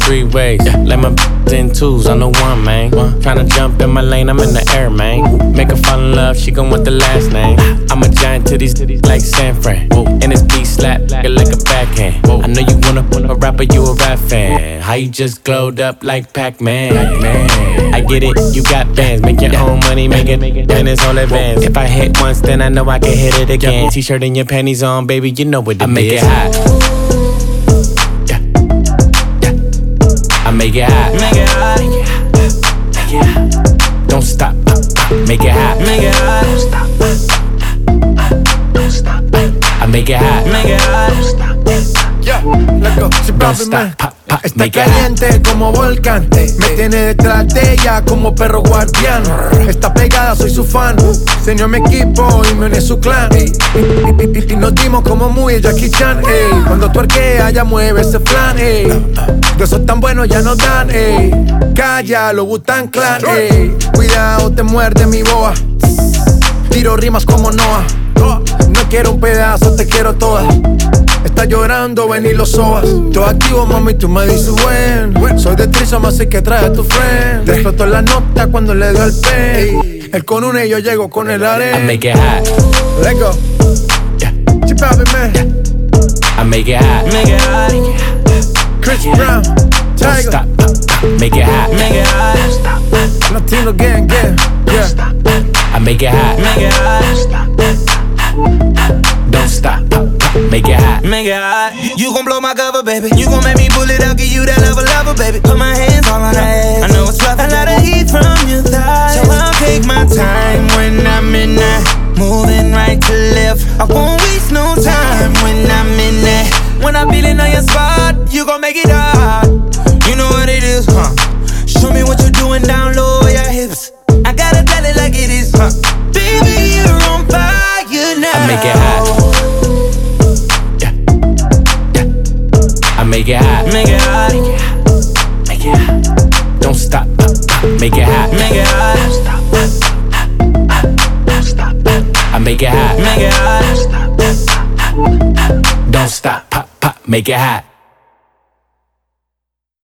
three ways. Let my in twos, I'm the one, man. Tryna jump in my lane, I'm in the air, man. Make her fall in love, she gon' want the last name. I'm a giant to these like San Fran. And this beat slap like a backhand. I know you wanna a rapper, you a rap fan. How you just glowed up like Pac-Man? I get it, you got bands. Make your own money, make it, then it's all advance. If I hit once, then I know I can hit it again. T-shirt and your panties on, baby, you know what it is. I make it hot. I make it hot. Make it hot. Make it hot. Don't stop. Make it hot. Make it hot. Don't stop. Don't stop. I make it hot. Make it hot. Don't stop. Yeah, let's go. Don't stop. Está caliente como volcán. Me tiene detrás de ella como perro guardián. Está pegada, soy su fan. Se unió a mi equipo y me uní a su clan. Y nos dimos como muy Jackie Chan. Cuando tu arquea ya mueve ese flan. De esos tan buenos ya no dan. Calla, lo Wu-Tang Clan. Cuidado, te muerde mi boa. Tiro rimas como Noah. No quiero un pedazo, te quiero toda. Está llorando, ven y lo sobas. Todo activo, mami, tú me dices buen. Soy de Trisom, así que trae a tu friend. Te explotó la nota cuando le dio el pen. Él con una y yo llego con el arena. I make it hot. Let's go. Yeah. Chip out, man. I make it hot. Make it hot. Chris Brown. Don't stop. Make it hot. Make it hot. Don't stop. Latino gang. Yeah. I make it hot. Make it hot. Don't stop. Make it hot. Make it hot. You gon' blow my cover, baby. You gon' make me pull it out, give you that lover, baby. Put my hands all on her ass. I know it's rough. A lot of heat from your thighs, so I'll take my time when I'm in that. Moving right to left. I won't waste no time when I'm in that. When I'm feeling on your spot, you gon' make it hot. You know what it is, huh? Show me what you're doing down low, your hips. I gotta tell it like it is, huh? Baby, you're on fire now. I make it hot. I make it hot. Make it hot. Make it hot. Don't stop. Make it hot. Make it hot. Don't stop. I make it hot. Make it hot. Don't stop. Make it hot.